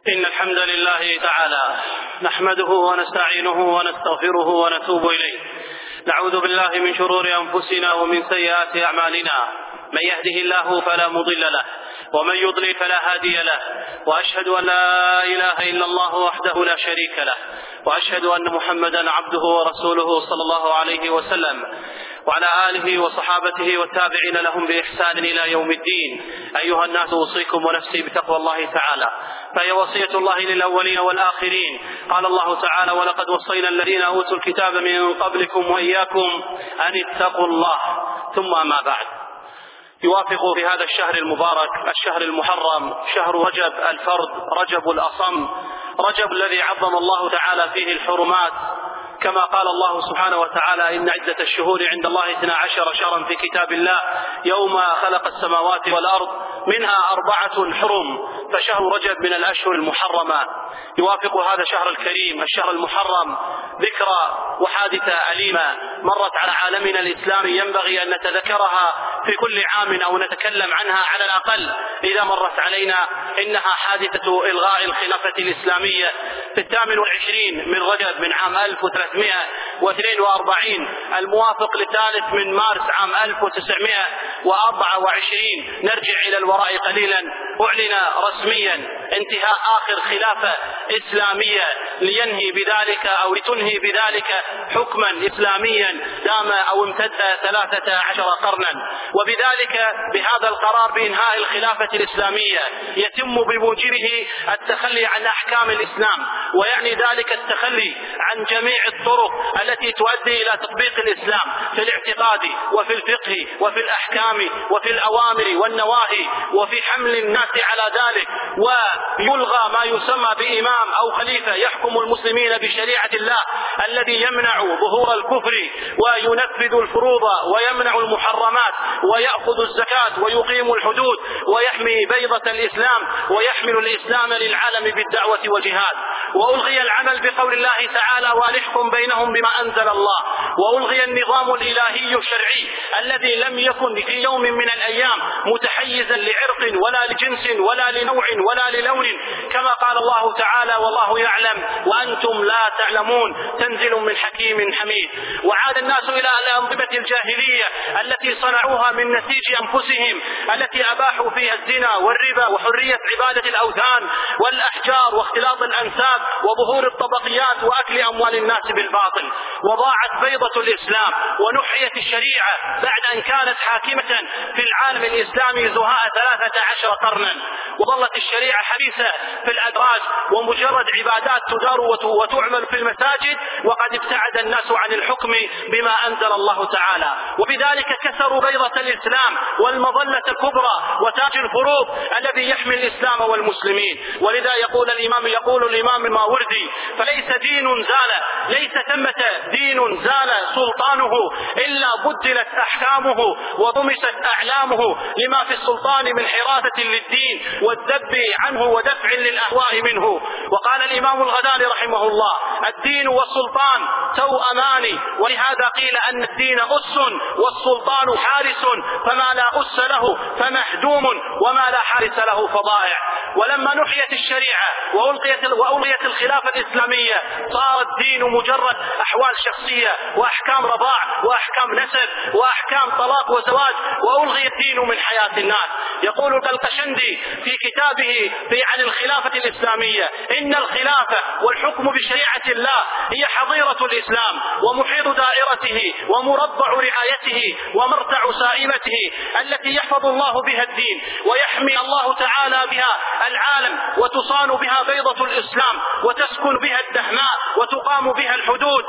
إن الحمد لله تعالى نحمده ونستعينه ونستغفره ونتوب إليه. نعوذ بالله من شرور أنفسنا ومن سيئات أعمالنا. من يهده الله فلا مضل له ومن يضلل فلا هادي له، وأشهد أن لا إله إلا الله وحده لا شريك له، وأشهد أن محمدا عبده ورسوله صلى الله عليه وسلم، وعلى آله وصحابته والتابعين لهم بإحسان إلى يوم الدين. أيها الناس، أوصيكم ونفسي بتقوى الله تعالى، فهي وصية الله للأولين والآخرين. قال الله تعالى: ولقد وصينا الذين أوتوا الكتاب من قبلكم وإياكم أن اتقوا الله. ثم أما بعد، يوافق في هذا الشهر المبارك، الشهر المحرم، شهر رجب الفرد، رجب الأصم، رجب الذي عظم الله تعالى فيه الحرمات، كما قال الله سبحانه وتعالى: إن عدة الشهور عند الله 12 شهرا في كتاب الله يوم خلق السماوات والأرض منها 4 حرم. فشهر رجب من الأشهر المحرمة. يوافق هذا الشهر الكريم، الشهر المحرم، ذكرى وحادثة أليمة مرت على عالمنا الإسلامي ينبغي أن نتذكرها في كل عام أو نتكلم عنها على الأقل إذا مرت علينا. إنها حادثة إلغاء الخلافة الإسلامية في 28 من رجب من عام 1342 الموافق للثالث من مارس عام 1924. نرجع إلى الوراء قليلا. أعلن رسميا انتهاء آخر خلافة إسلامية لينهي بذلك أو لتنهي بذلك حكما إسلاميا دام أو امتد 13 قرنا. وبذلك بهذا القرار بإنهاء الخلافة الإسلامية يتم بموجبه التخلي عن أحكام الإسلام، ويعني ذلك التخلي عن جميع الطرق التي تؤدي إلى تطبيق الإسلام في الاعتقاد وفي الفقه وفي الأحكام وفي الأوامر والنواهي وفي حمل الناس على ذلك، ويلغى ما يسمى بإمام أو خليفة يحكم المسلمين بشريعة الله الذي يمنع ظهور الكفر وينفذ الفروض ويمنع المحرمات ويأخذ الزكاة ويقيم الحدود ويحمي بيضة الإسلام ويحمل الإسلام للعالم بالدعوة والجهاد. وألغي العمل بقول الله تعالى: وأنحكم بينهم بما أنزل الله. وألغي النظام الإلهي الشرعي الذي لم يكن في يوم من الأيام متحيزا لعرق ولا لجنس ولا لنوع ولا للون، كما قال الله تعالى: والله يعلم وأنتم لا تعلمون، تنزل من حكيم حميد. وعاد الناس إلى الأنظمة الجاهلية التي صنعوها من نسيج أنفسهم، التي أباحوا فيها الزنا والربا وحرية عبادة الأوثان والأحجار واختلاط الأنساب وظهور الطبقيات وأكل أموال الناس بالباطل. وضاعت بيضة الإسلام ونحيت الشريعة بعد أن كانت حاكمة في العالم الإسلامي زهاء 13 قرنا، وظلت الشريعة حديثة في الأدراج ومجرد عبادات تدار وتعمل في المساجد، وقد ابتعد الناس عن الحكم بما أنزل الله تعالى. وبذلك كسروا بيضة الإسلام والمظلة الكبرى وتاج الفروض الذي يحمي الإسلام والمسلمين. ولذا يقول الإمام الماوردي: فليس دين زال، ليس ثمة دين زال سلطانه إلا بدلت أحكامه وضمست أعلامه لما في السلطان من حراسة للدين والذب عنه ودفع للأهواء منه. وقال الإمام الغزالي رحمه الله: الدين والسلطان توأمان، ولهذا قيل أن الدين أس والسلطان حارس، فما لا أس له فمهدوم وما لا حارس له فضائع. ولما نحيت الشريعة وألغيت الخلافة الإسلامية صار الدين مجرد أحوال شخصية وأحكام رضاع وأحكام نسب وأحكام طلاق وزواج، وألغي الدين من حياة الناس. يقول القشندي في كتابه عن الخلافة الإسلامية: إن الخلافة والحكم بشريعة الله هي حظيرة الإسلام ومحيط دائرته ومربع رعايته ومرتع سائمته التي يحفظ الله بها الدين ويحمي الله تعالى بها العالم، وتصان بها بيضة الإسلام وتسكن بها الدهماء وتقام بها الحدود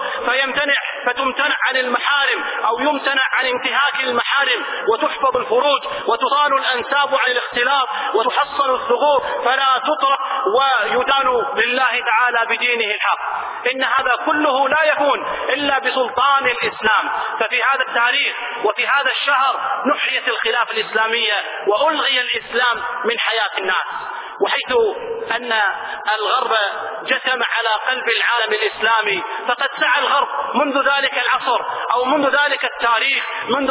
فتمتنع عن المحارم أو يمتنع عن انتهاك المحارم، وتحفظ الفروج وتصان الأنساب عن الاختلاط وتحصن الثغور فلا تطرق ويدان لله تعالى بدينه الحق. إن هذا كله لا يكون إلا بسلطان الإسلام. ففي هذا التاريخ وفي هذا الشهر نحيت الخلافة الإسلامية وألغي الإسلام من حياة الناس. وحيث أن الغرب جثم على قلب العالم الإسلامي، فقد سعى الغرب منذ ذلك العصر أو منذ ذلك التاريخ، منذ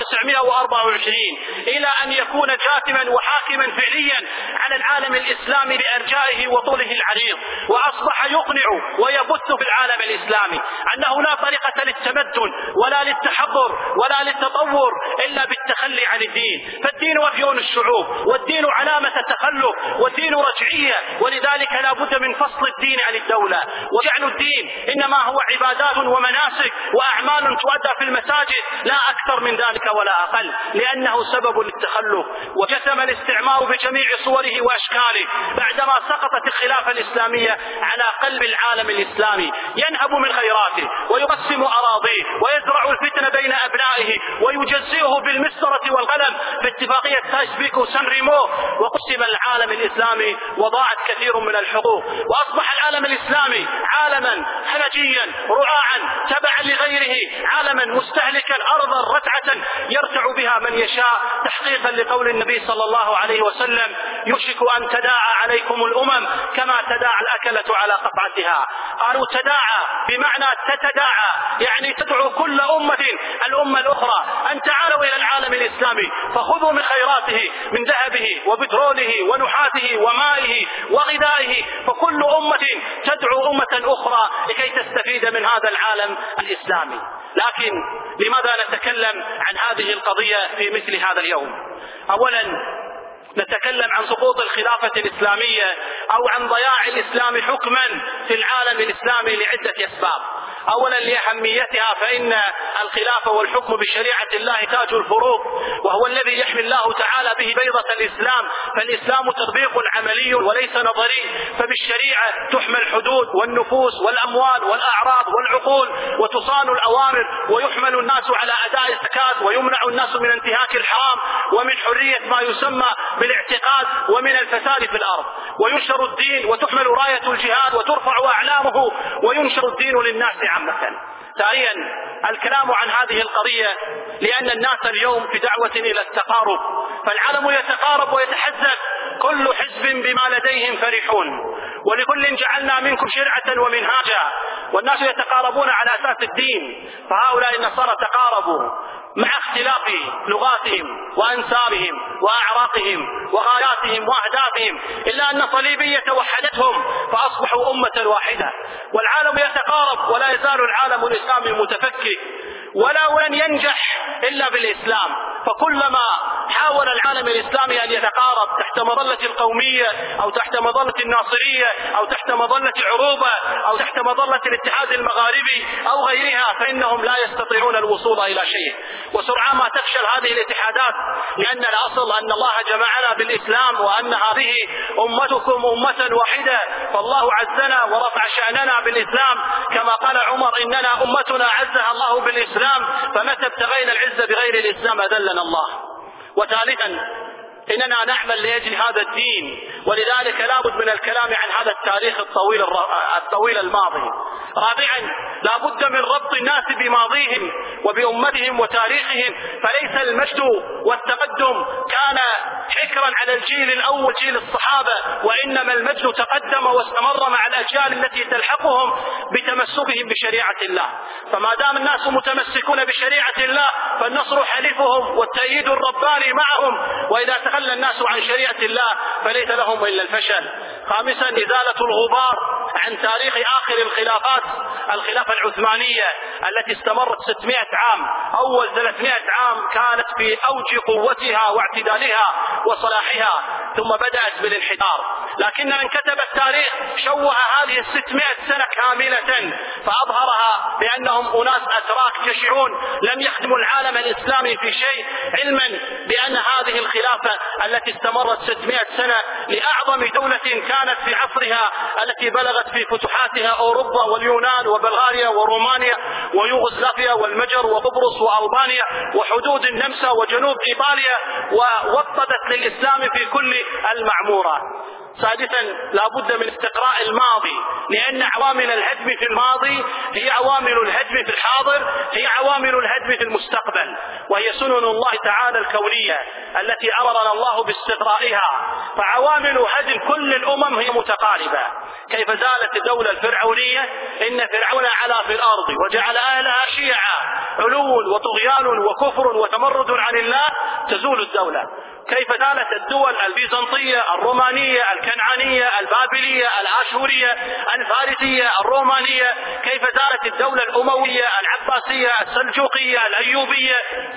1924 إلى أن يكون جاثما وحاكما فعليا على العالم الإسلامي بأرجائه وطوله العريض، وأصبح يقنع ويبث في العالم الإسلامي أنه لا طريقة للتمدن ولا للتحضر ولا للتطور إلا بالتخلي عن الدين، فالدين وفيون الشعوب، والدين علامة تخلف، والدين رجعية، ولذلك لا بد من فصل الدين عن الدولة، وجعل الدين إنما هو عبادات ومناسك وأعمال تؤدى في المساجد، لا أكثر من ذلك ولا أقل، لأنه سبب للتخلف. وجثم الاستعمار بجميع صوره وأشكاله بعدما سقطت الخلافة الإسلامية على قلب العالم الإسلامي، ينهب من خيراته ويقسم أراضيه ويزرع الفتن بين أبنائه ويجزئه بالمسطرة والقلم باتفاقية تايسبيك وسان ريمو، وقسم العالم الإسلامي وضاعت كثير من الحقوق، وأصبح العالم الإسلامي عالما همجيا رعاعا تبعا لغيره، عالما مستهلكا أرضا رتعة يرتع بها من يشاء، تحقيقا لقول النبي صلى الله عليه وسلم: يوشك أن تداعى عليكم الأمم كما تداعى الأكلة على قطعتها. قالوا تداعى بمعنى تتداعى، يعني تدعو كل أمة الأمة الأخرى أن تعالوا إلى العالم الإسلامي فخذوا من خيراته، من ذهبه وبتروله ونحاته ومائه وغذائه، فكل أمة تدعو أمة أخرى لكي تستفيد من هذا العالم الإسلامي. لكن لماذا نتكلم عن هذه القضية في مثل هذا اليوم؟ أولا نتكلم عن سقوط الخلافة الإسلامية أو عن ضياع الإسلام حكما في العالم الإسلامي لعدة أسباب. أولا لأهميتها، فإن الخلافة والحكم بشريعة الله تاج الفروض، وهو الذي يحمي الله تعالى به بيضة الإسلام، فالإسلام تطبيق عملي وليس نظري، فبالشريعة تحمى الحدود والنفوس والأموال والأعراض والعقول، وتصان الأوامر، ويحمل الناس على أداء الزكاة، ويمنع الناس من انتهاك الحرام ومن حرية ما يسمى بالاعتقاد ومن الفساد في الأرض، وينشر الدين وتحمل راية الجهاد وترفع أعلامه وينشر الدين للناس عامة. ثانيا الكلام عن هذه القضية لأن الناس اليوم في دعوة إلى التقارب، فالعالم يتقارب ويتحزب، كل حزب بما لديهم فرحون، ولكل جعلنا منكم شرعة ومنهاجا، والناس يتقاربون على أساس الدين، فهؤلاء النصارى تقاربوا مع اختلاف لغاتهم وأنسابهم وأعراقهم وغاياتهم وأهدافهم، إلا أن صليبية وحدتهم فأصبحوا أمة واحدة، والعالم يتقارب ولا يزال العالم الإسلامي متفكك، ولا لن ينجح إلا بالإسلام، فكلما حاول العالم الإسلامي أن يتقارب تحت مظلة القومية أو تحت مظلة الناصرية أو تحت مظلة عروبة أو تحت مظلة الاتحاد المغاربي أو غيرها، فإنهم لا يستطيعون الوصول إلى شيء، وسرعان ما تفشل هذه الاتحادات، لأن الأصل أن الله جمعنا بالإسلام، وأن هذه أمتكم أمة واحدة، فالله عزنا ورفع شأننا بالإسلام، كما قال عمر: إننا أمتنا عزها الله بالإسلام، فمتى ابتغينا العزة بغير الإسلام أذلنا الله. وثالثا إننا نعمل لأجل هذا الدين، ولذلك لابد من الكلام عن هذا التاريخ الطويل الماضي. رابعا لابد من ربط الناس بماضيهم وبأمتهم وتاريخهم، فليس المجد والتقدم كان حكرا على الجيل الأول جيل الصحابة، وإنما المجد تقدم واستمر مع الأجيال التي تلحقهم بتمسكهم بشريعة الله، فما دام الناس متمسكون بشريعة الله فالنصر حليفهم والتأييد الرباني معهم، وإذا تخلى الناس عن شريعة الله فليس لهم إلا الفشل. خامسا إزالة الغبار عن تاريخ آخر الخلافات، الخلافة العثمانية التي استمرت 600 عام، أول 300 عام كانت في أوج قوتها واعتدالها وصلاحها، ثم بدأت بالانحدار، لكن من كتب التاريخ شوه هذه 600 سنة كاملة فأظهرها بأنهم أناس أتراك جشعون لم يخدموا العالم الإسلامي في شيء، علما بأن هذه الخلافة التي استمرت 600 سنة لأعظم دولة كانت في عصرها، التي بلغت في فتوحاتها أوروبا واليونان وبلغاريا ورومانيا ويوغوسلافيا والمجر وقبرص وألبانيا وحدود النمسا وجنوب إيطاليا، ووطدت للإسلام في كل المعمورة. سادسا لا بد من استقراء الماضي، لأن عوامل الهدم في الماضي هي عوامل الهدم في الحاضر، هي عوامل الهدم في المستقبل، وهي سنن الله تعالى الكونية التي أمرنا الله باستقرائها. فعوامل هدم كل الأمم هي متقاربة. كيف زالت الدولة الفرعونية؟ إن فرعون علا في الأرض وجعل أهلها شيعا، علو وطغيان وكفر وتمرد عن الله، تزول الدولة. كيف زالت الدول البيزنطية، الرومانية، الكنعانية، البابلية، الآشورية، الفارسية، الرومانية، كيف زالت الدولة الأموية، العباسية، السلجوقية، الأيوبية،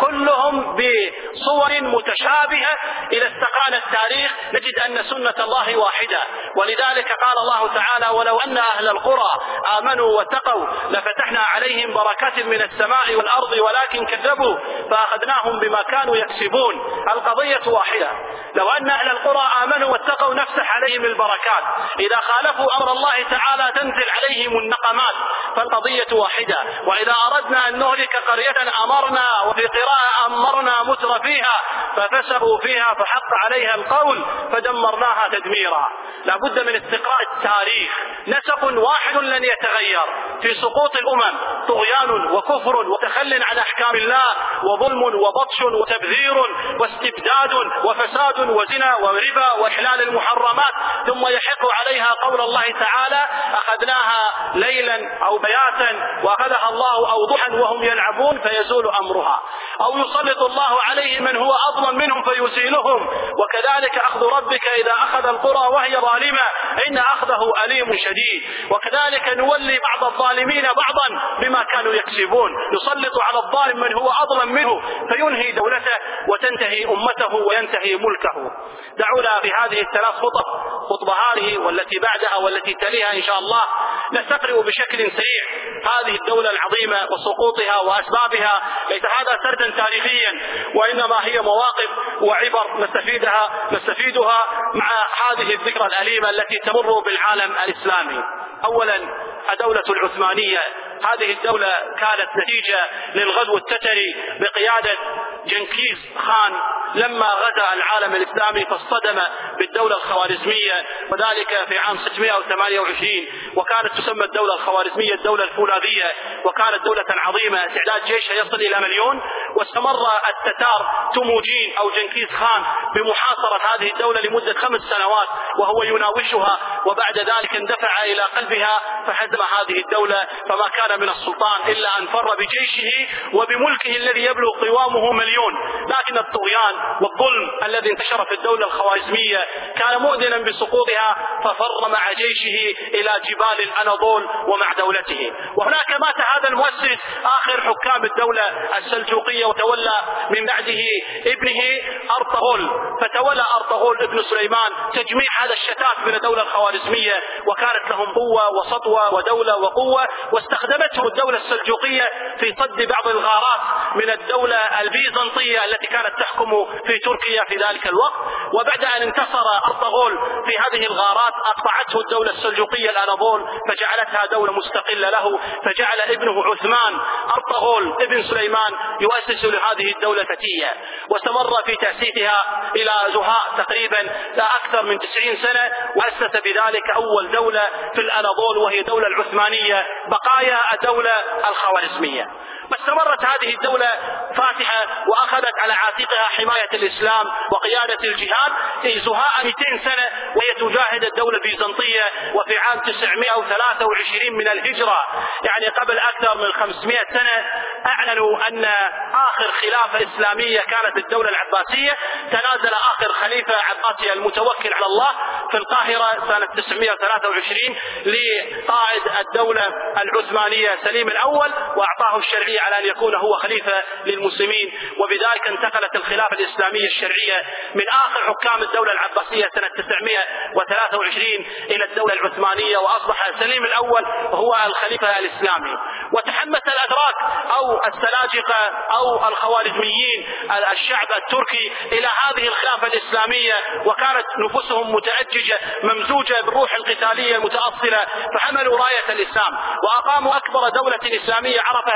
كلهم بصور متشابهة. إذا استقرأنا التاريخ نجد أن سنة الله واحدة. ولذلك قال الله تعالى: ولو أن أهل القرى آمنوا واتقوا لفتحنا عليهم بركات من السماء والأرض ولكن كذبوا فأخذناهم بما كانوا يكسبون. القضية واحدة. لو أن أهل القرى آمنوا واتقوا نفتح عليهم البركات، إذا خالفوا أمر الله تعالى تنزل عليهم النقمات، فالقضية واحدة. وإذا أردنا أن نهلك قرية أمرنا، وفي قراءة أمرنا متر فيها ففسقوا فيها فحق عليها القول فدمرناها تدميرا. لا بد من استقراء التاريخ. نسق واحد لن يتغير في سقوط الأمم: طغيان وكفر وتخل عن أحكام الله وظلم وبطش وتبذير واستبداد وفساد وزنا وربا وإحلال المحرمات، ثم يحق عليها قول الله تعالى: أخذناها ليلا أو بياتا وأخذها الله أو ضحى وهم يلعبون فيزول أمرها، أو يسلط الله عليه من هو أظلم منهم فيزيلهم. وكذلك أخذ ربك إذا أخذ القرى وهي ظالمة إن أخذه أليم شديد. وكذلك نولي بعض الظالمين بعضا بما كانوا يكسبون، يسلط على الظالم من هو أظلم منه فينهي دولته وتنتهي أمته وينتهي ملكه. دعونا في هذه الثلاث خطبة هذه والتي بعدها والتي تليها إن شاء الله نستقرئ بشكل سريع هذه الدولة العظيمة وسقوطها وأسبابها. ليس هذا سردا تاريخيا، وإنما هي مواقف وعبر نستفيدها مع هذه الذكرى الأليمة التي تمر بالعالم الإسلامي. أولا الدولة العثمانية. هذه الدولة كانت نتيجة للغزو التتري بقيادة جنكيز خان لما غزا العالم الإسلامي فاصطدم بالدولة الخوارزمية، وذلك في عام 628. وكانت تسمى الدولة الخوارزمية الدولة الفولاذية، وكانت دولة عظيمة تعداد جيشها يصل إلى 1,000,000. واستمر التتار تموجين أو جنكيز خان بمحاصرة هذه الدولة لمدة 5 سنوات وهو يناوشها، وبعد ذلك اندفع إلى قلبها فهزم هذه الدولة، فما كان من السلطان إلا أن فر بجيشه وبملكه الذي يبلغ قوامه 1,000,000. لكن الطغيان والظلم الذي انتشر في الدولة الخوارزمية كان مؤذنا بسقوطها، ففر مع جيشه إلى جبال الأناضول ومع دولته. وهناك مات هذا المؤسس آخر حكام الدولة السلجوقية، وتولى من بعده ابنه أرطغرل، فتولى أرطغرل ابن سليمان تجميع هذا الشتات من الدولة الخوارزمية، وكانت لهم قوة وسطوة ودولة وقوة، واستخدمتهم الدولة السلجوقية في صد بعض الغارات من الدولة البيزنطية التي كانت تحكم في تركيا في ذلك الوقت. وبعد أن انتصر أرطغرل في هذه الغارات أقطعته الدولة السلجوقية الأناضول فجعلتها دولة مستقلة له، فجعل ابنه عثمان أرطغرل ابن سليمان يؤسس لهذه الدولة فتية، واستمر في تأسيسها إلى زهاء تقريبا لا أكثر من 90 سنة، وأسس بذلك أول دولة في الأناضول وهي الدولة العثمانية، بقايا الدولة الخوارزمية. واستمرت هذه الدولة فاتحة وأخذت على عاتقها حماية الإسلام وقيادة الجهاد في زهاء 200 سنة وهي تجاهد الدولة البيزنطية. وفي عام 923 من الهجرة، يعني قبل أكثر من 500 سنة، أعلنوا أن آخر خلافة إسلامية كانت الدولة العباسية. تنازل آخر خليفة عباسي المتوكل على الله في القاهرة سنة 923 لقائد الدولة العثمانية سليم الأول، وأعطاه الشرعية على أن يكون هو خليفة للمسلمين. وبذلك انتقلت الخلافة الإسلامية الشرعية من آخر حكام الدولة العباسية سنة 923 إلى الدولة العثمانية، وأصبح سليم الأول هو الخليفة الإسلامي. وتحمس الأتراك أو السلاجقة أو الخوارزميين الشعب التركي إلى هذه الخلافة الإسلامية، وكانت نفوسهم متأججة ممزوجة بالروح القتالية المتأصلة، فحملوا راية الإسلام وأقاموا أكبر دولة إسلامية عرفها التاريخ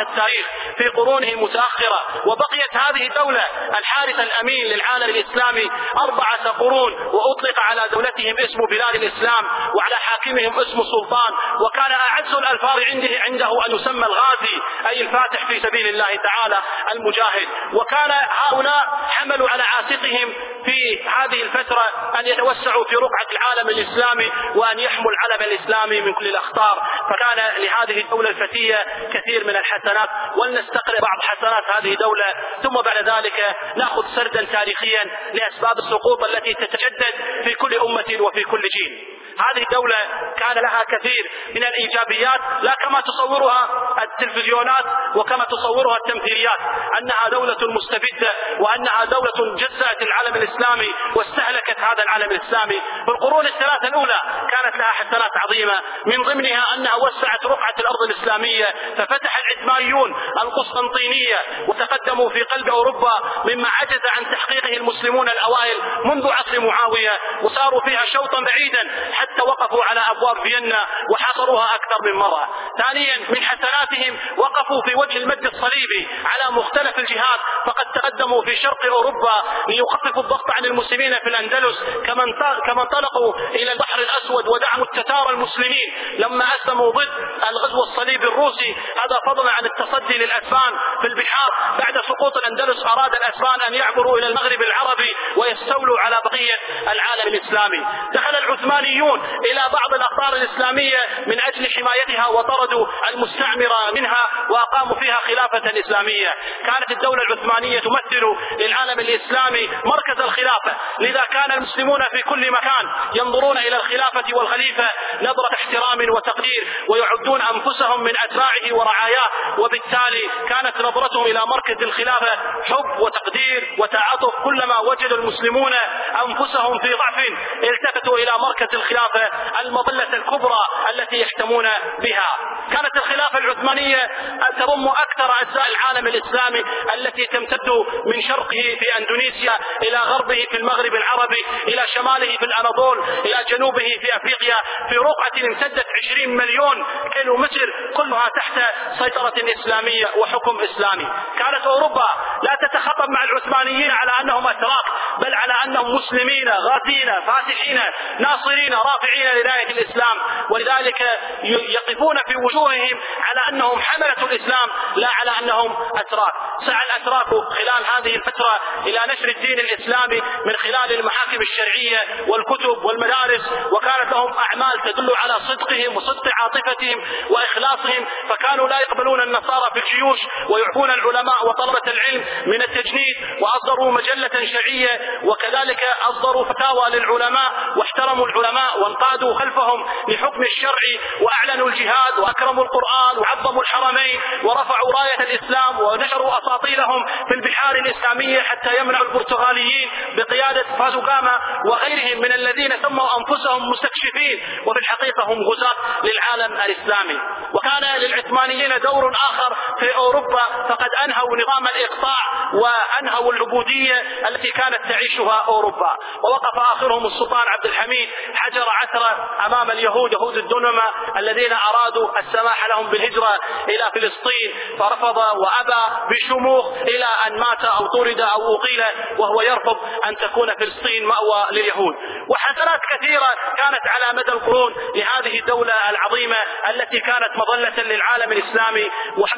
في قرونه المتأخرة، وبقيت هذه الدولة الحارس الأمين للعالم الإسلامي 4 قرون، وأطلق على دولتهم اسم بلاد الإسلام وعلى حاكمهم اسم سلطان، وكان أعز الألفاظ عنده أن يسمى الغازي أي الفاتح في سبيل الله تعالى المجاهد. وكان هؤلاء حملوا على عاتقهم في هذه الفترة أن يتوسعوا في رقعة العالم الإسلامي وأن يحموا العلم الإسلامي من كل الأخطار، فكان لهذه الدولة الفتية كثير من الحسنات، ولنستقرأ بعض حسنات هذه الدولة ثم بعد ذلك نأخذ سردا تاريخيا لأسباب السقوط التي تتجدد في كل أمة وفي كل جيل. هذه الدولة كان لها كثير من الإيجابيات، لا كما تصورها التلفزيونات وكما تصورها التمثيليات، أنها دولة مستبدة وأنها دولة جزأت العالم الإسلامي واستهلكت هذا العالم الإسلامي. في القرون الثلاثة الأولى كانت لها حسنات عظيمة، من ضمنها أنها وسعت رقعة الأرض الإسلامية، ففتح العثمانيون القسطنطينية وتقدموا في قلب أوروبا مما عجز عن تحقيقه المسلمون الأوائل منذ عصر معاوية، وصاروا فيها شوطا بعيدا حتى وقفوا على أبواب فيينا وحاصروها أكثر من مرة. ثانيا من حسناتهم وقفوا في وجه المد الصليبي على مختلف الجهات، فقد تقدموا في شرق أوروبا ليخففوا الضغط عن المسلمين في الأندلس، كما انطلقوا إلى البحر الأسود ودعموا التتار المسلمين لما أسلموا ضد الغزو الصليبي الروسي. هذا فضلا عن التصدي للأسبان في البحار. بعد سقوط الأندلس أراد الأسبان أن يعبروا إلى المغرب العربي ويستولوا على بقية العالم الإسلامي. دخل العثمانيون إلى بعض الأقطار الإسلامية من أجل حمايتها وطردوا المستعمرة منها وأقاموا فيها خلافة إسلامية. كانت الدولة العثمانية تمثل للعالم الإسلامي مركز الخلافة، لذا كان المسلمون في كل مكان ينظرون إلى الخلافة والخليفة نظرة احترام وتقدير، ويعدون أنفسهم من أتباعه ورعاياه، وبالتالي كانت نظرتهم إلى مركز الخلافة حب وتقدير وتعاطف. كلما وجدوا المسلمون أنفسهم في ضعف التفتوا إلى مركز الخلافة المظلة الكبرى التي يحتمون بها. كانت الخلافة العثمانية تضم أكثر أجزاء العالم الإسلامي التي تمتد من شرقه في أندونيسيا إلى غربه في المغرب العربي، إلى شماله في الأناضول، إلى جنوبه في أفريقيا، في رقعة امتدت 20 مليون كيلو متر، كلها تحت سيطرة إسلامية وحكم إسلامي. كانت أوروبا لا تتخطب مع العثمانيين على أنهم أتراك، بل على أنهم مسلمين غازين فاتحين ناصرين رافعين لراية الإسلام، ولذلك يقفون في وجوههم على أنهم حملة الإسلام لا على أنهم أتراك. سعى الأتراك خلال هذه الفترة إلى نشر الدين الإسلامي من خلال المحاكم الشرعية والكتب والمدارس، وكانت لهم أعمال تدل على صدقهم وصدق عاطفتهم وإخلاصهم، فكانوا لا يقبلون النصارى في الجيوش ويعفون العلماء وطلبة العلم من التجنيد، وأصدروا مجلة شرعية، وكذلك أصدروا فتاوى للعلماء واحترموا العلماء وانقادوا خلفهم لحكم الشرع، وأعلنوا الجهاد وأكرموا القرآن وعظموا الحرمين ورفعوا راية الإسلام ونشروا أساطيلهم في البحار الإسلامية حتى يمنعوا البرتغاليين بقيادة فازوغاما وغيرهم من الذين سموا أنفسهم مستكشفين وفي الحقيقة هم غزاة للعالم الإسلامي. وكان للعثمانيين دور آخر في أوروبا، فقد أنهوا نظام الإقطاع وأنهوا العبودية التي كانت تعيشها أوروبا، ووقف آخرهم السلطان عبد الحميد حجر عثرة أمام اليهود يهود الدنمة الذين أرادوا السماح لهم بالهجرة إلى فلسطين، فرفض وأبى بشموخ إلى أن مات أو طرد أو أقيل وهو يرفض أن تكون فلسطين مأوى لليهود. وحسنات كثيرة كانت على مدى القرون لهذه الدولة العظيمة التي كانت مظلة للعالم الإسلامي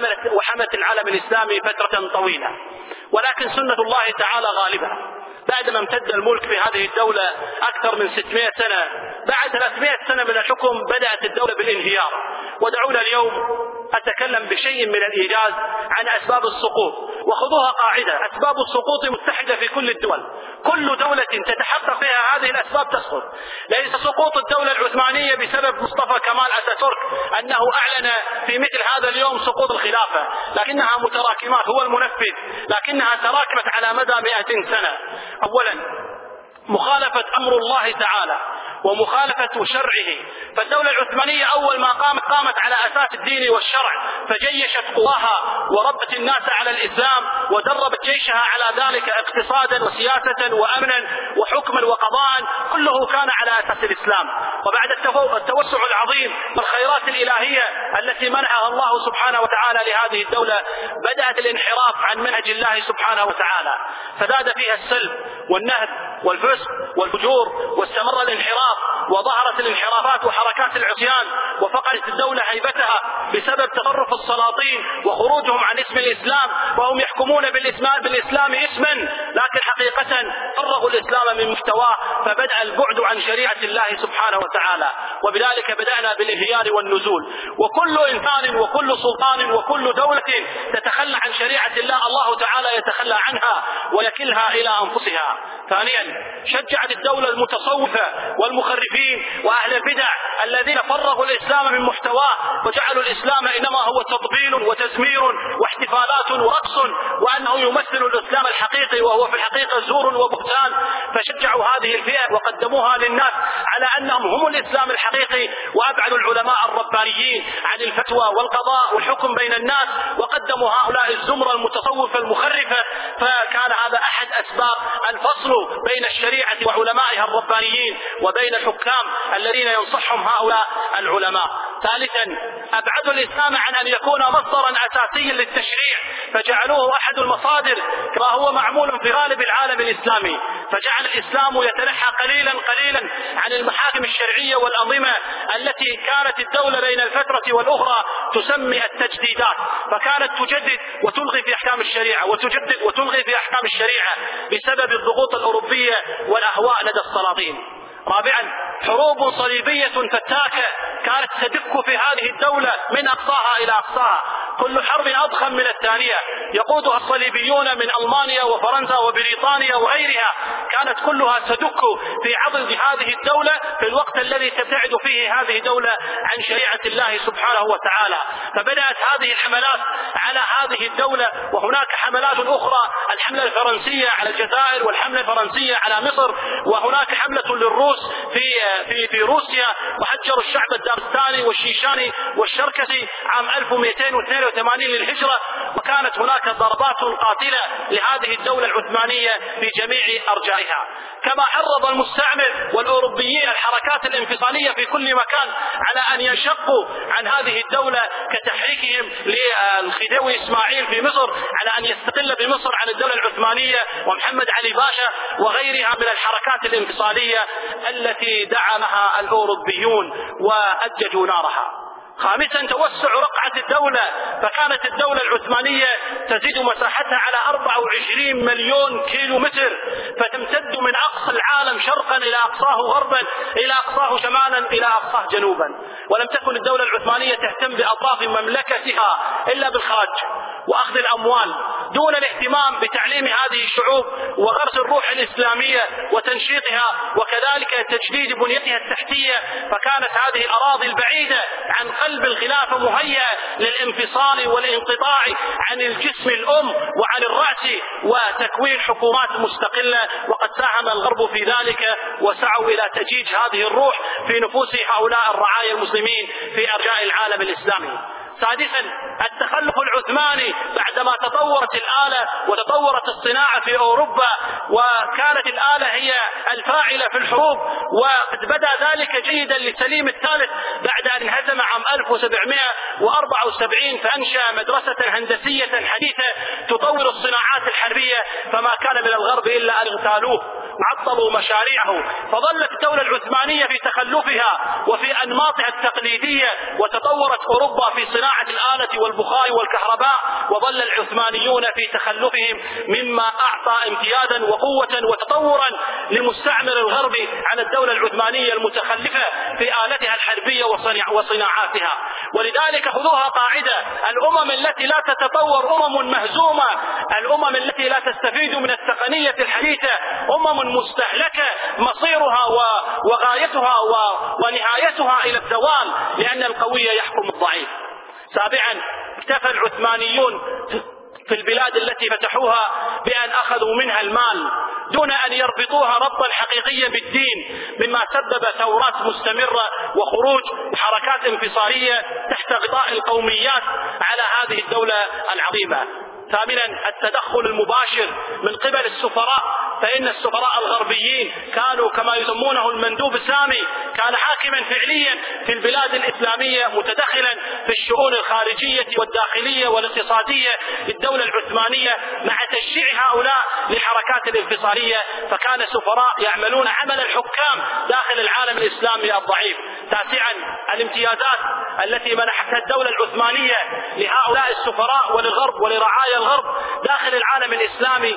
وحملت العالم الإسلامي فترة طويلة. ولكن سنة الله تعالى غالبة. بعدما امتد الملك في هذه الدولة أكثر من 600 سنة، بعد 300 سنة من الحكم بدأت الدولة بالانهيار. ودعونا اليوم أتكلم بشيء من الإيجاز عن أسباب السقوط، وخذوها قاعدة: أسباب السقوط متحدة في كل الدول. كل دولة تتحقق فيها هذه الأسباب تسقط. ليس سقوط الدولة العثمانية بسبب مصطفى كمال أتاتورك أنه أعلن في مثل هذا اليوم سقوط الخلافة، لكنها متراكمات، هو المنفذ، لكنها تراكمت على مدى 200 سنة. أولا مخالفة أمر الله تعالى ومخالفة شرعه. فالدولة العثمانية أول ما قامت على أساس الدين والشرع، فجيشت قواها وربت الناس على الإسلام ودربت جيشها على ذلك اقتصادا وسياسة وأمنا وحكما وقضاء، كله كان على أساس الإسلام. وبعد التوسع العظيم والخيرات الإلهية التي منحها الله سبحانه وتعالى لهذه الدولة، بدأت الانحراف عن منهج الله سبحانه وتعالى، فزاد فيها السلب والنهب والفسق والفجور، واستمر الانحراف وظهرت الانحرافات وحركات العصيان، وفقدت الدولة هيبتها بسبب تطرف السلاطين وخروجهم عن اسم الإسلام، وهم يحكمون بالإسلام اسما، لكن حقيقة فرغوا الإسلام من محتواه، فبدأ البعد عن شريعة الله سبحانه وتعالى. وبذلك بدأنا بالانهيار والنزول. وكل إنسان وكل سلطان وكل دولة تتخلى عن شريعة الله، الله تعالى يتخلى عنها ويكلها إلى أنفسها. ثانيا، شجعت الدولة المتصوفة والمخرفين وأهل البدع الذين فرغوا الإسلام من محتواه، وجعلوا الإسلام إنما هو تطبيل وتزمير واحتفالات ورقص، وأنه يمثل الإسلام الحقيقي وهو في الحقيقة زور وبهتان. فشجعوا هذه الفئة وقدموها للناس على أنهم هم الإسلام الحقيقي، وأبعدوا العلماء الربانيين عن الفتوى والقضاء والحكم بين الناس، وقدموا هؤلاء الزمرة المتصوفة المخرفة. فكان هذا أحد أسباب الفصل بين الشريعة وعلمائها الربانيين وبين الحكام الذين ينصحهم هؤلاء العلماء. ثالثا، أبعدوا الإسلام عن أن يكون مصدرا أساسيا للتشريع، فجعلوه أحد المصادر كما هو معمول في غالب العالم الإسلامي، فجعل الإسلام يتنحى قليلا عن المحاكم الشرعية والأنظمة التي كانت الدولة بين الفترة والأخرى تسمي التجديدات، فكانت تجدد وتلغي في أحكام الشريعة وتجدد وتلغي في أحكام الشريعة بسبب الضغوط الأوروبية والأهواء لدى السلاطين. رابعا، حروب صليبية فتاكة كانت تدك في هذه الدولة من أقصاها إلى أقصاها، كل حرب أضخم من الثانية يقودها الصليبيون من ألمانيا وفرنسا وبريطانيا وغيرها، كانت كلها تدك في عضد هذه الدولة في الوقت الذي تبتعد فيه هذه الدولة عن شريعة الله سبحانه وتعالى. فبدأت هذه الحملات على هذه الدولة، وهناك حملات أخرى، الحملة الفرنسية على الجزائر والحملة الفرنسية على مصر، وهناك حملة للروس في روسيا، وحجروا الشعب الدارستاني والشيشاني والشركسي عام 1282 للهجرة، وكانت هناك ضربات قاتلة لهذه الدولة العثمانية في جميع أرجائها. كما حرض المستعمر والأوروبيين الحركات الانفصالية في كل مكان على أن ينشقوا عن هذه الدولة، كتحريكهم للخديوي إسماعيل في مصر على أن يستقل بمصر عن الدولة العثمانية، ومحمد علي باشا وغيرها من الحركات الانفصالية التي دعمها الأوروبيون وأججوا نارها. خامسا، توسع رقعة الدولة، فكانت الدولة العثمانية تزيد مساحتها على 24 مليون كيلو متر، فتمتد من أقصى العالم شرقا إلى أقصاه غربا، إلى أقصاه شمالا، إلى أقصاه جنوبا. ولم تكن الدولة العثمانية تهتم بأطراف مملكتها إلا بالخراج وأخذ الأموال، دون الاهتمام بتعليم هذه الشعوب وغرس الروح الإسلامية وتنشيطها، وكذلك تجديد بنيتها التحتية. فكانت هذه الأراضي البعيدة عن قلب الخلافة مهيئة للانفصال والانقطاع عن الجسم الأم وعن الرأس وتكوين حكومات مستقلة، وقد ساهم الغرب في ذلك وسعوا إلى تجيج هذه الروح في نفوس هؤلاء الرعايا المسلمين في أرجاء العالم الإسلامي. سادسا، التخلف العثماني بعدما تطورت الآلة وتطورت الصناعة في أوروبا، وكانت الآلة هي الفاعلة في الحروب، وقد بدا ذلك جيدا لسليم الثالث بعد أن انهزم عام 1774، فأنشأ مدرسة هندسية حديثة تطور الصناعات الحربية، فما كان من الغرب إلا أن اغتالوه عطلوا مشاريعه. فظلت الدولة العثمانية في تخلفها وفي أنماطها التقليدية، وتطورت أوروبا في صناعة الآلة والبخار والكهرباء، وظل العثمانيون في تخلفهم، مما أعطى امتيازا وقوة وتطورا لمستعمر الغرب على الدولة العثمانية المتخلفة في آلتها الحربية وصناعاتها. ولذلك خذوها قاعدة: الأمم التي لا تتطور أمم مهزومة، الأمم التي لا تستفيد من التقنية الحديثة أمم مستهلكة مصيرها وغايتها ونهايتها إلى الزوال، لأن القوي يحكم الضعيف. سابعا، اكتفى العثمانيون في البلاد التي فتحوها بأن أخذوا منها المال دون أن يربطوها ربطا حقيقيا بالدين، مما سبب ثورات مستمرة وخروج وحركات انفصالية تحت غطاء القوميات على هذه الدولة العظيمة. ثامنا، التدخل المباشر من قبل السفراء، فإن السفراء الغربيين كانوا كما يسمونه المندوب السامي، كان حاكما فعليا في البلاد الإسلامية متدخلا في الشؤون الخارجية والداخلية والاقتصادية للدولة العثمانية مع تشجيع هؤلاء للحركات الانفصالية، فكان السفراء يعملون عمل الحكام داخل العالم الإسلامي الضعيف. تاسعا، الامتيازات التي منحتها الدولة العثمانية لهؤلاء السفراء وللغرب ولرعايا الغرب داخل العالم الإسلامي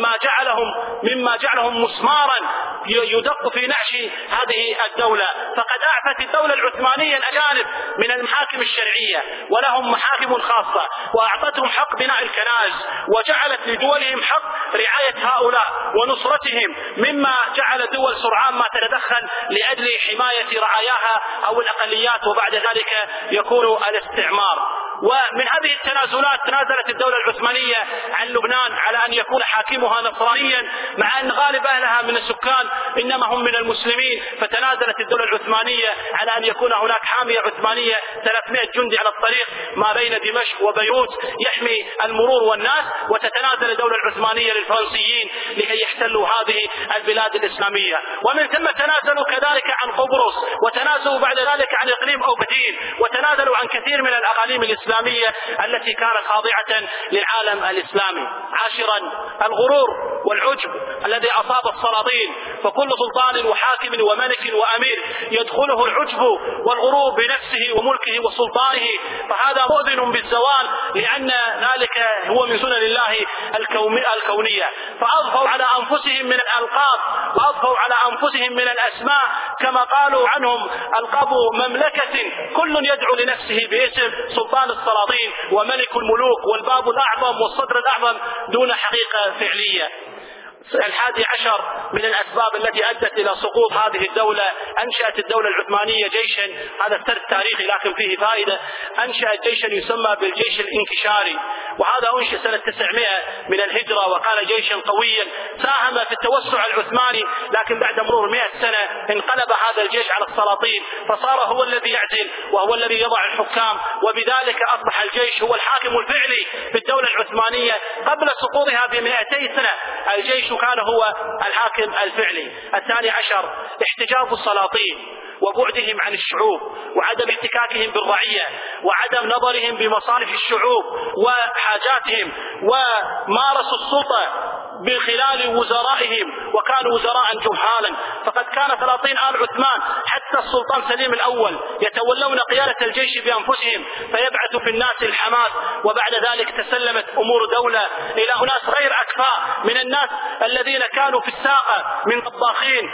مما جعلهم مسمارا يدق في نعش هذه الدولة. فقد أعفت الدولة العثمانية الأجانب من المحاكم الشرعية ولهم محاكم خاصة، وأعطتهم حق بناء الكنائس، وجعلت لدولهم حق رعاية هؤلاء ونصرتهم، مما جعل دول سرعان ما تتدخل لأجل حماية رعاياها أو الأقليات، وبعد ذلك يكون الاستعمار. ومن هذه التنازلات تنازلت الدولة العثمانية عن لبنان على أن يكون حاكمها نصرانيا، مع أن غالب أهلها من السكان إنما هم من المسلمين، فتنازلت الدولة العثمانية على أن يكون هناك حامية عثمانية 300 جندي على الطريق ما بين دمشق وبيروت يحمي المرور والناس، وتتنازل الدولة العثمانية للفرنسيين لكي يحتلوا هذه البلاد الإسلامية. ومن ثم تنازلوا كذلك عن قبرص، وتنازلوا بعد ذلك عن إقليم أوبدين، وتنازلوا عن كثير من الأقاليم الإسلامية التي كانت خاضعة للعالم الإسلامي. عاشرا، الغرور والعجب الذي أصاب السلاطين، فكل سلطان وحاكم وملك وأمير يدخله العجب والغرور بنفسه وملكه وسلطانه، فهذا مؤذن بالزوال، لأن ذلك هو من سنن الله الكونية. فأضفوا على أنفسهم من الألقاب وأضفوا على أنفسهم من الأسماء، كما قالوا عنهم ألقاب مملكة كل يدعو لنفسه باسم سلطان السلاطين وملك الملوك والباب الأعظم والصدر الأعظم دون حقيقة فعلية. 11 من الأسباب التي أدت إلى سقوط هذه الدولة، أنشأت الدولة العثمانية جيشا، هذا السرد تاريخي لكن فيه فائدة، أنشأت جيشا يسمى بالجيش الانكشاري، وهذا أنشئ سنة 900 من الهجرة، وكان جيشا قويا ساهم في التوسع العثماني، لكن بعد مرور 100 سنة انقلب هذا الجيش على السلاطين، فصار هو الذي يعزل وهو الذي يضع الحكام، وبذلك أصبح الجيش هو الحاكم الفعلي في الدولة العثمانية. قبل سقوطها ب200 سنة الجيش كان هو الحاكم الفعلي. 12 احتجاب السلاطين وبعدهم عن الشعوب وعدم احتكاكهم بالرعية وعدم نظرهم بمصالح الشعوب وحاجاتهم، ومارسوا السلطة من خلال وزرائهم وكانوا وزراء جهالا. فقد كان سلاطين آل عثمان حتى السلطان سليم الأول يتولون قيادة الجيش بأنفسهم، فيبعث في الناس الحماس، وبعد ذلك تسلمت أمور دولة إلى أناس غير أكفاء من الناس الذين كانوا في الساقة من طباخين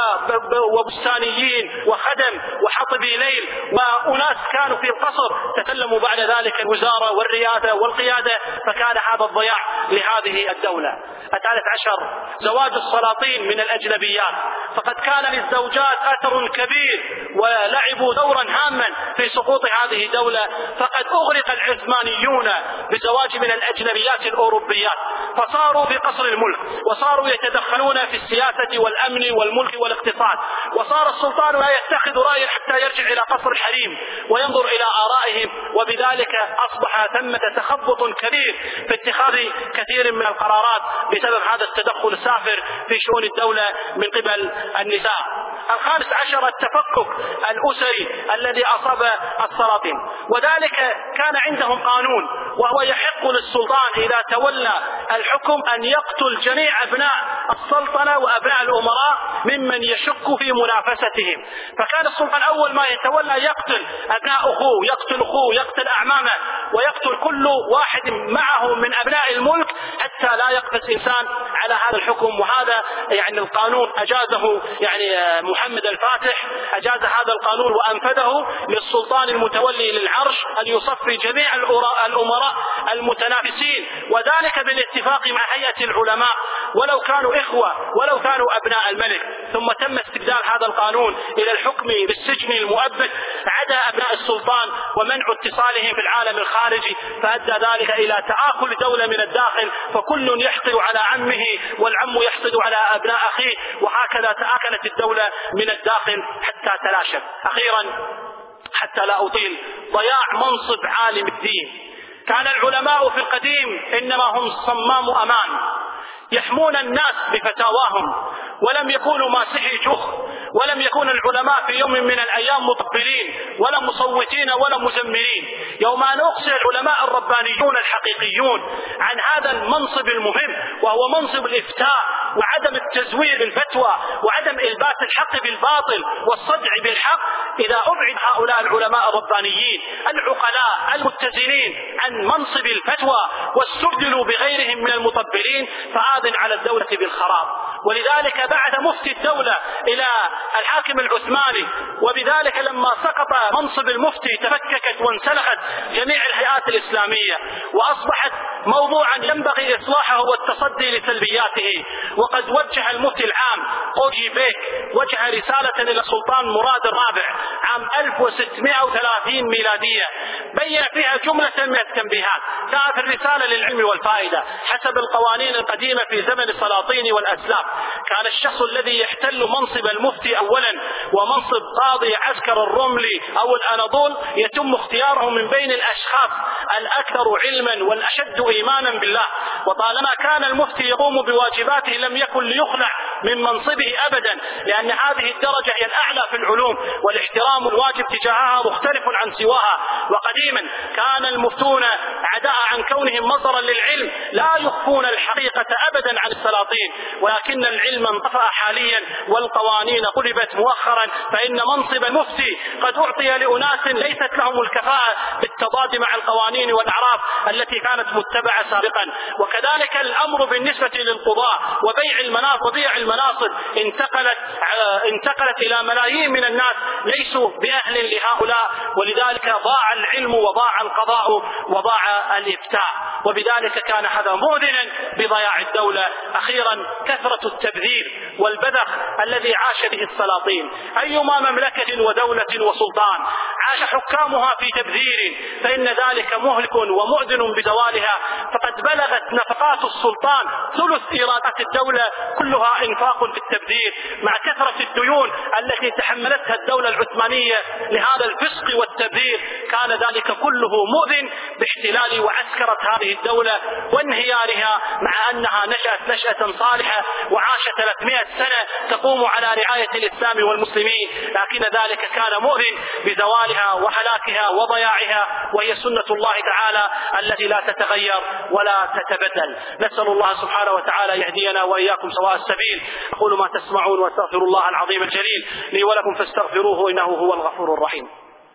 وبستانيين وخدم وحطبي ليل، وأناس كانوا في القصر تسلموا بعد ذلك الوزارة والريادة والقيادة، فكان هذا الضياع لهذه الدولة. 13 زواج السلاطين من الأجنبيات، فقد كان للزوجات أثر كبير ولعبوا دورا هاما في سقوط هذه الدولة، فقد أغرق العثمانيون بزواج من الأجنبيات الأوروبيات، فصاروا في قصر الملك وصاروا يتدخلون في السياسة والأمن والملك والاقتصاد، وصار السلطان لا يتخذ رأيا حتى يرجع إلى قصر الحريم وينظر إلى آرائهم، وبذلك أصبح ثمة تخبط كبير في اتخاذ كثير من القرارات بسبب هذا التدخل السافر في شؤون الدولة من قبل النساء. 15 التفكك الأسري الذي أصاب السلاطين، وذلك كان عندهم قانون، وهو يحق للسلطان إذا تولى الحكم أن يقتل جميع أبناء السلطنة وأبناء الأمراء ممن يشك في منافستهم. فكان السلطان أول ما يتولى يقتل أبناء أخوه، يقتل أخوه، يقتل أعمامه، ويقتل كل واحد معه من أبناء الملك حتى لا يقفز إنسان على هذا الحكم. وهذا يعني القانون أجازه يعني محمد الفاتح، أجاز هذا القانون وأنفذه للسلطان المتولي للعرش أن يصفي جميع الأمراء المتنافسين، وذلك بالاتفاق مع هيئة العلماء ولو كانوا إخوة ولو كانوا أبناء الملك. ثم تم استبدال هذا القانون إلى الحكم بالسجن المؤبد عدا أبناء السلطان ومنع اتصالهم في العالم الخارجي، فأدى ذلك إلى تآكل دولة من الداخل، فكل يحقد على عمه والعم يحقد على أبناء أخيه، وهكذا تآكلت الدولة من الداخل حتى تلاشت. أخيرا حتى لا أطيل، ضياع منصب عالم الدين. كان العلماء في القديم إنما هم صمام أمان، يحمون الناس بفتاواهم، ولم يكونوا ماسحي جخ، ولم يكون العلماء في يوم من الأيام مطبلين ولا مصوتين ولا مزمرين. يوم أن أقصي العلماء الربانيون الحقيقيون عن هذا المنصب المهم، وهو منصب الإفتاء وعدم التزوير بالفتوى وعدم إلباس الحق بالباطل والصدع بالحق، إذا أبعد هؤلاء العلماء الربانيين العقلاء المتزنين عن منصب الفتوى واستبدلوا بغيرهم من المطبلين، فآذن على الدولة بالخراب. ولذلك بعث مفتي الدولة إلى الحاكم العثماني، وبذلك لما سقط منصب المفتي تفككت وانسلخت جميع الهيئات الإسلامية، وأصبحت موضوعا ينبغي إصلاحه والتصدي لسلبياته. وقد وجه المفتي العام قوجي بيك وجه رسالة إلى السلطان مراد الرابع عام 1630 ميلادية، بين فيها جملة من التنبيهات. كانت الرسالة للعلم والفائدة. حسب القوانين القديمة في زمن السلاطين والأسلاف، كان الشخص الذي يحتل منصب المفتي أولا ومنصب قاضي عسكر الرملي أو الأناضول يتم اختياره من بين الأشخاص الأكثر علما والأشد إيمانا بالله، وطالما كان المفتي يقوم بواجباته لم يكن ليخلع من منصبه أبدا، لأن هذه الدرجة هي الأعلى في العلوم، والاحترام الواجب تجاهها مختلف عن سواها. وقديما كان المفتون عداء عن كونهم مصدرا للعلم لا يخفون الحقيقة أبدا عن السلاطين، ولكن العلم انطفأ حاليا والقوانين قلبت مؤخرا، فإن منصب المفتي قد أعطي لأناس ليست لهم الكفاءة بالتضاد مع القوانين والأعراف التي كانت متبعة سابقا. وكذلك الأمر بالنسبة للقضاء وبيع المناصب انتقلت إلى ملايين من الناس ليسوا بأهل لهؤلاء، ولذلك ضاع العلم وضاع القضاء وضاع الإفتاء، وبذلك كان هذا مؤذنا بضياع الدولة. أخيرا كثرة التبذير والبذخ الذي عاش به السلاطين. أيما مملكة ودولة وسلطان عاش حكامها في تبذير فإن ذلك مهلك ومؤذن بزوالها، فقد بلغت نفقات السلطان ثلث إيرادات الدولة كلها إنفاق في التبذير، مع كثرة الديون التي تحملتها الدولة العثمانية لهذا الفسق والتبذير. كان ذلك كله مؤذن باحتلال وعسكرة هذه الدولة وانهيارها، مع أنها نشأت نشأة صالحة وعاشت 300 سنة تقوم على رعاية الإسلام والمسلمين، لكن ذلك كان مؤذن بزوالها وهلاكها وضياعها، وهي سنة الله تعالى التي لا تتغير ولا تتبدل. نسأل الله سبحانه وتعالى يهدينا وإياكم سواء السبيل. أقول ما تسمعون واستغفر الله العظيم الجليل لي ولكم فاستغفروه إنه هو الغفور الرحيم.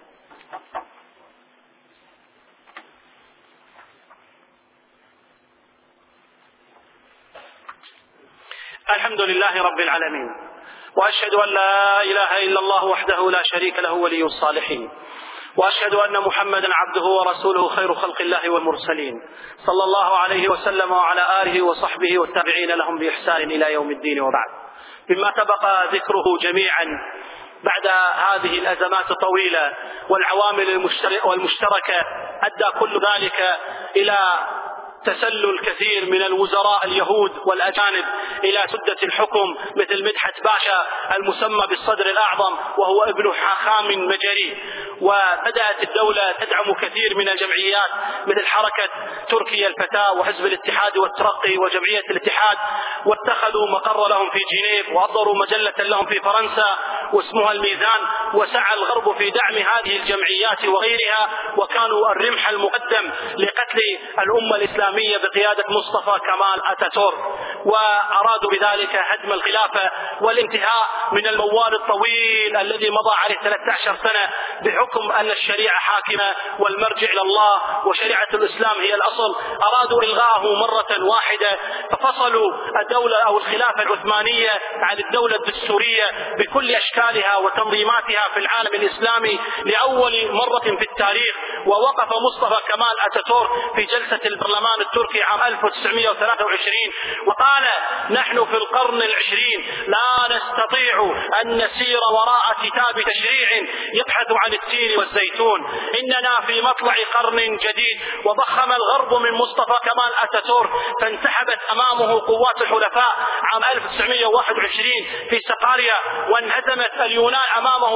الحمد لله رب العالمين، وأشهد أن لا إله إلا الله وحده لا شريك له ولي الصالحين، وأشهد أن محمدا عبده ورسوله خير خلق الله والمرسلين، صلى الله عليه وسلم وعلى آله وصحبه والتابعين لهم بإحسان إلى يوم الدين. وبعد، مما تبقى ذكره جميعا بعد هذه الأزمات الطويلة والعوامل المشتركة، أدى كل ذلك إلى تسلل كثير من الوزراء اليهود والأجانب إلى سدة الحكم، مثل مدحت باشا المسمى بالصدر الأعظم وهو ابن حاخام مجري. وبدأت الدولة تدعم كثير من الجمعيات مثل حركة تركيا الفتاة وحزب الاتحاد والترقي وجمعية الاتحاد، واتخذوا مقر لهم في جنيف، وأصدروا مجلة لهم في فرنسا واسمها الميزان، وسعى الغرب في دعم هذه الجمعيات وغيرها، وكانوا الرمح المقدم لقتل الأمة الإسلامية بقيادة مصطفى كمال أتاتورك، وأرادوا بذلك هدم الخلافة والانتهاء من الموال الطويل الذي مضى عليه 13 سنة بحكم أن الشريعة حاكمة والمرجع لله وشريعة الإسلام هي الأصل. أرادوا إلغاءه مرة واحدة، ففصلوا الدولة أو الخلافة العثمانية عن الدولة الدستورية بكل أشكالها وتنظيماتها في العالم الإسلامي لأول مرة في التاريخ. ووقف مصطفى كمال أتاتورك في جلسة البرلمان التركي عام 1923 وقال قال: نحن في القرن العشرين لا نستطيع أن نسير وراء كتاب تشريع يبحث عن التين والزيتون. إننا في مطلع قرن جديد، وضخم الغرب من مصطفى كمال أتاتورك، فانسحبت أمامه قوات الحلفاء عام 1921 في سقاريا، وانهزمت اليونان أمامه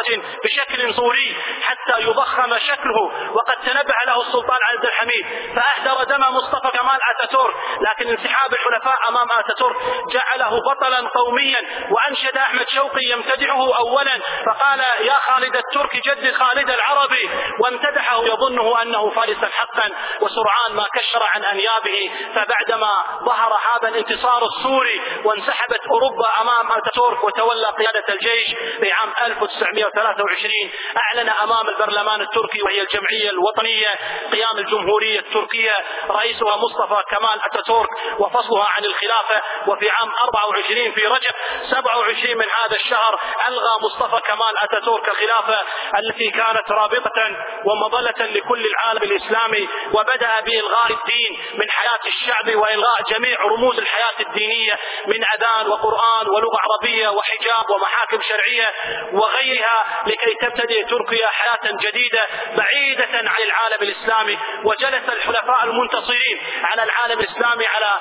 بشكل صوري حتى يضخم شكله، وقد تنبه له السلطان عبد الحميد فأهدر دم مصطفى كمال أتاتورك. لكن انسحاب الحلفاء أمام أتاتورك جعله بطلا قوميا، وأنشد أحمد شوقي يمتدحه أولا فقال: يا خالد الترك جد خالد العربي، وامتدحه يظنه أنه فارسا حقا، وسرعان ما كشر عن أنيابه. فبعدما ظهر هذا الانتصار السوري وانسحبت أوروبا أمام أتاتورك وتولى قيادة الجيش في عام 1923، أعلن أمام البرلمان التركي وهي الجمعية الوطنية قيام الجمهورية التركية، رئيسها مصطفى كمال أتاتورك وفصلها عن الخلافة. وفي عام 24 في رجب 27 من هذا الشهر ألغى مصطفى كمال أتاتورك الخلافة التي كانت رابطة ومظلة لكل العالم الإسلامي، وبدأ بإلغاء الدين من حياة الشعب وإلغاء جميع رموز الحياة الدينية من أذان وقرآن ولغة عربية وحجاب ومحاكم شرعية وغيرها، لكي تبتدئ تركيا حياة جديدة بعيدة عن العالم الإسلامي. وجلس الحلفاء المنتصرين على العالم الإسلامي على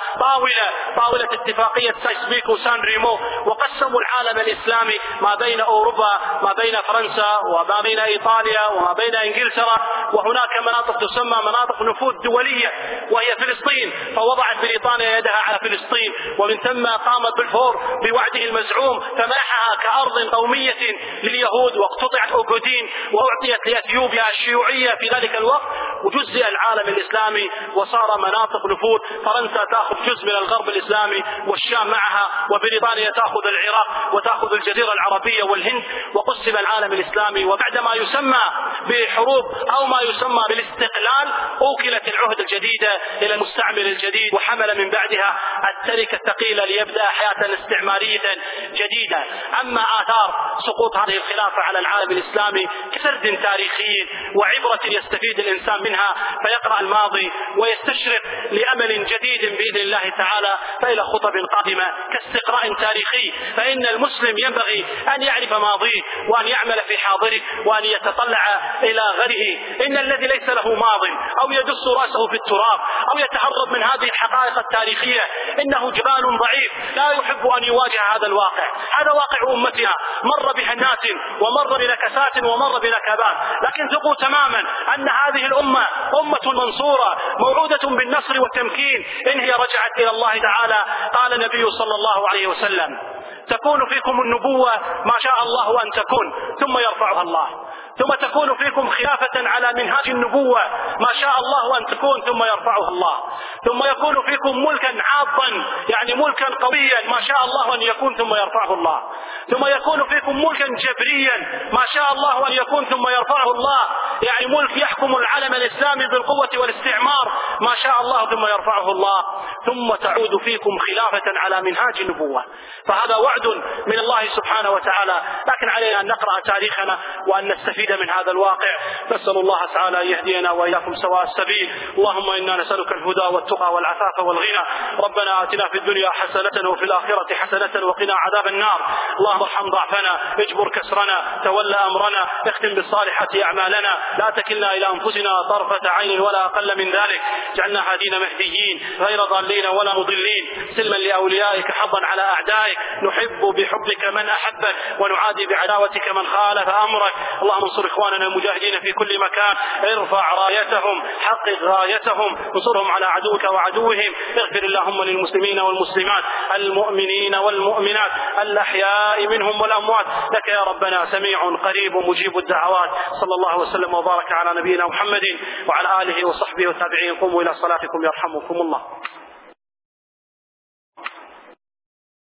طاولة اتفاقية سايكس-بيكو وسان ريمو، وقسموا العالم الإسلامي ما بين أوروبا، ما بين فرنسا، وما بين إيطاليا، وما بين إنجلترا. وهناك مناطق تسمى مناطق نفوذ دولية وهي فلسطين، فوضعت بريطانيا يدها على فلسطين، ومن ثم قامت بالفور بوعده المزعوم فمنحها كأرض قومية لليهود، واقتطعت أوغودين وأعطيت لأثيوبيا الشيوعية في ذلك الوقت، وجزء العالم الإسلامي وصار مناطق نفوذ. فرنسا تأخذ جزء من الغرب الإسلامي والشام معها، وبريطانيا تأخذ العراق وتأخذ الجزيرة العربية والهند، وقسم العالم الإسلامي. وبعدما يسمى بحروب أو ما يسمى بالاستقلال أوكلت العهد الجديدة إلى المستعمر الجديد، وحمل من بعدها التركة الثقيلة ليبدأ حياة استعمارية جديدة. أما آثار سقوط هذه الخلافة على العالم الإسلامي كسرد تاريخي وعبرة يستفيد الإنسان منها، فيقرأ الماضي ويستشرق لأمل جديد بإذن الله تعالى، فإلى خطب قادمة كاستقراء تاريخي. فإن المسلم ينبغي أن يعرف ماضيه وأن يعمل في حاضره وأن يتطلع إلى غده. إن الذي ليس له ماض أو يدس رأسه في التراب أو يتهرب من هذه الحقائق التاريخية إنه جبان ضعيف لا يحب أن يواجه هذا الواقع. هذا واقع أمتنا، مر بها الناس ومر بنكسات ومر بنكبات، لكن ثقوا تماما أن هذه الأمة أمة منصورة موعودة بالنصر والتمكين إن هي رجعت إلى الله تعالى. قال النبي صلى الله عليه وسلم: تكون فيكم النبوة ما شاء الله أن تكون ثم يرفعها الله، ثم تكون فيكم خلافة على منهاج النبوة ما شاء الله أن تكون ثم يرفعها الله، ثم يكون فيكم ملكا عاضا يعني ملكا قويا ما شاء الله أن يكون ثم يرفعه الله، ثم يكون فيكم ملكا جبريا ما شاء الله أن يكون ثم يرفعه الله، يعني ملك يحكم العالم الإسلامي بالقوة والاستعمار ما شاء الله ثم يرفعه الله، ثم تعود فيكم خلافة على منهاج النبوة. فهذا وعد من الله سبحانه وتعالى، لكن علينا أن نقرأ تاريخنا وأن نستفيد من هذا الواقع. نسأل الله تعالى أن يهدينا وإياكم سواء السبيل. اللهم إنا نسألك الهدى والتقى والعفاف والغنى. ربنا آتنا في الدنيا حسنة وفي الآخرة حسنة وقنا عذاب النار. اللهم ارحم ضعفنا، اجبر كسرنا، تولى أمرنا، اختم بالصالحات أعمالنا، لا تكلنا إلى أنفسنا طرفة عين ولا أقل من ذلك. جعلنا هادين مهديين غير ضالين ولا مضلين، سلما لأوليائك حظا على أعدائك، نحب بحبك من أحبك ونعادي بعداوتك من خالف أمرك. اللهم انصر إخواننا المجاهدين في كل مكان، ارفع رايتهم، حقق غايتهم، انصرهم على عدوك وعدوهم. اغفر اللهم للمسلمين والمسلمات، المؤمنين والمؤمنات، الأحياء منهم والأموات، لك يا ربنا سميع قريب مجيب الدعوات. صلى الله وسلم وبارك على نبينا محمد وعلى آله وصحبه والتابعين. قوموا إلى صلاتكم يرحمكم الله.